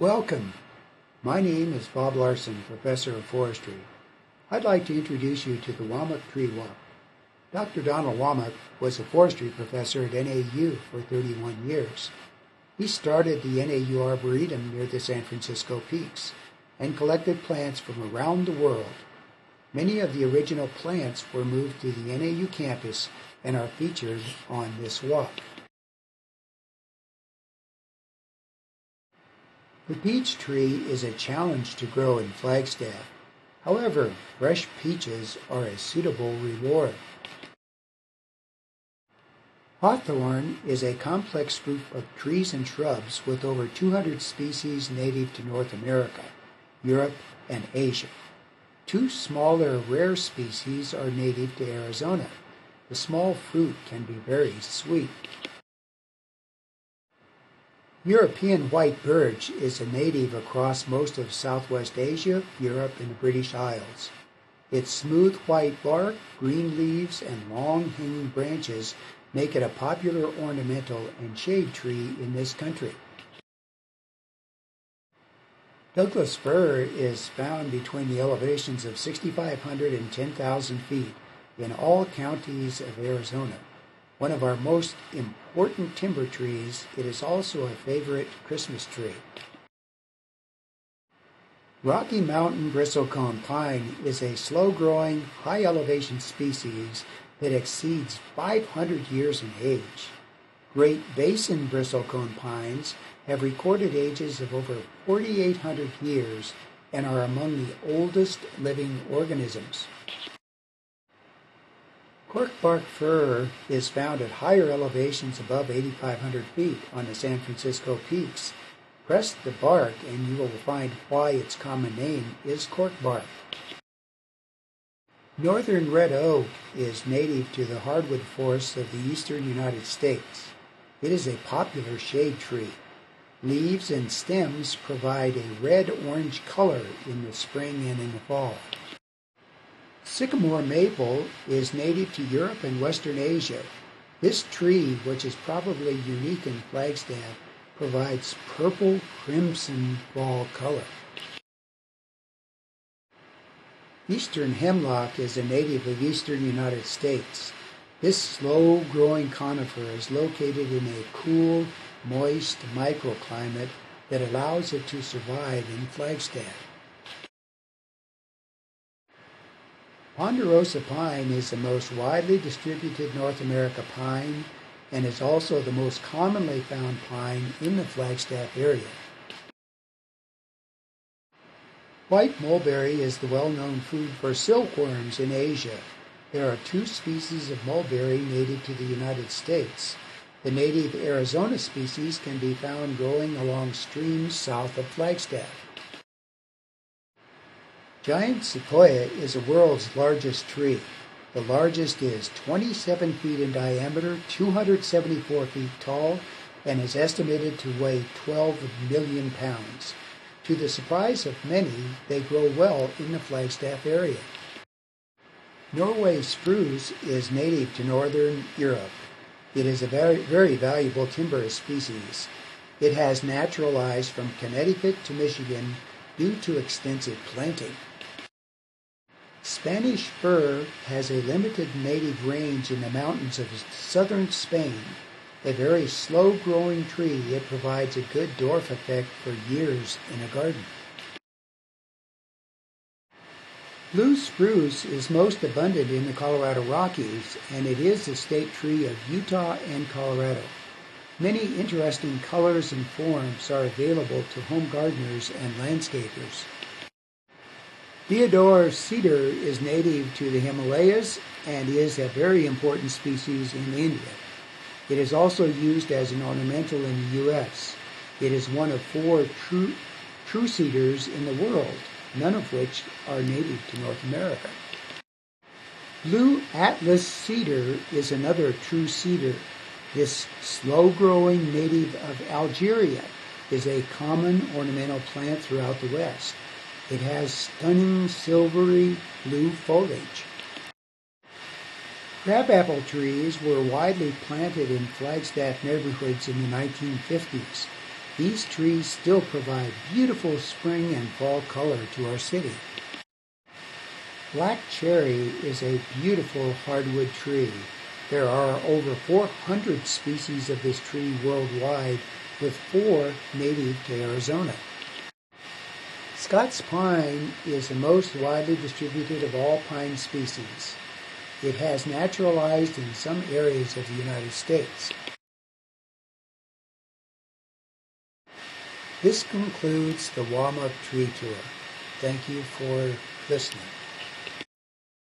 Welcome. My name is Bob Larson, Professor of Forestry. I'd like to introduce you to the Wammock tree walk. Dr. Donald Wammock was a forestry professor at NAU for 31 years. He started the NAU Arboretum near the San Francisco Peaks and collected plants from around the world. Many of the original plants were moved to the NAU campus and are featured on this walk. The peach tree is a challenge to grow in Flagstaff. However, fresh peaches are a suitable reward. Hawthorn is a complex group of trees and shrubs with over 200 species native to North America, Europe, and Asia. Two smaller rare species are native to Arizona. The small fruit can be very sweet. European white birch is a native across most of Southwest Asia, Europe, and the British Isles. Its smooth white bark, green leaves, and long hanging branches make it a popular ornamental and shade tree in this country. Douglas fir is found between the elevations of 6,500 and 10,000 feet in all counties of Arizona. One of our most important timber trees, it is also a favorite Christmas tree. Rocky Mountain bristlecone pine is a slow-growing, high-elevation species that exceeds 500 years in age. Great Basin bristlecone pines have recorded ages of over 4,800 years and are among the oldest living organisms. Corkbark fir is found at higher elevations above 8,500 feet on the San Francisco Peaks. Press the bark and you will find why its common name is corkbark. Northern red oak is native to the hardwood forests of the eastern United States. It is a popular shade tree. Leaves and stems provide a red-orange color in the spring and in the fall. Sycamore maple is native to Europe and Western Asia. This tree, which is probably unique in Flagstaff, provides purple-crimson fall color. Eastern hemlock is a native of eastern United States. This slow-growing conifer is located in a cool, moist microclimate that allows it to survive in Flagstaff. Ponderosa pine is the most widely distributed North America pine and is also the most commonly found pine in the Flagstaff area. White mulberry is the well-known food for silkworms in Asia. There are two species of mulberry native to the United States. The native Arizona species can be found growing along streams south of Flagstaff. Giant sequoia is the world's largest tree. The largest is 27 feet in diameter, 274 feet tall, and is estimated to weigh 12 million pounds. To the surprise of many, they grow well in the Flagstaff area. Norway spruce is native to northern Europe. It is a very valuable timber species. It has naturalized from Connecticut to Michigan due to extensive planting. Spanish fir has a limited native range in the mountains of southern Spain. A very slow-growing tree, it provides a good dwarf effect for years in a garden. Blue spruce is most abundant in the Colorado Rockies, and it is the state tree of Utah and Colorado. Many interesting colors and forms are available to home gardeners and landscapers. Deodar cedar is native to the Himalayas and is a very important species in India. It is also used as an ornamental in the U.S. It is one of 4 true cedars in the world, none of which are native to North America. Blue Atlas cedar is another true cedar. This slow-growing native of Algeria is a common ornamental plant throughout the West. It has stunning silvery blue foliage. Crabapple trees were widely planted in Flagstaff neighborhoods in the 1950s. These trees still provide beautiful spring and fall color to our city. Black cherry is a beautiful hardwood tree. There are over 400 species of this tree worldwide, with 4 native to Arizona. Scots pine is the most widely distributed of all pine species. It has naturalized in some areas of the United States. This concludes the Wauwmoc Tree Tour. Thank you for listening.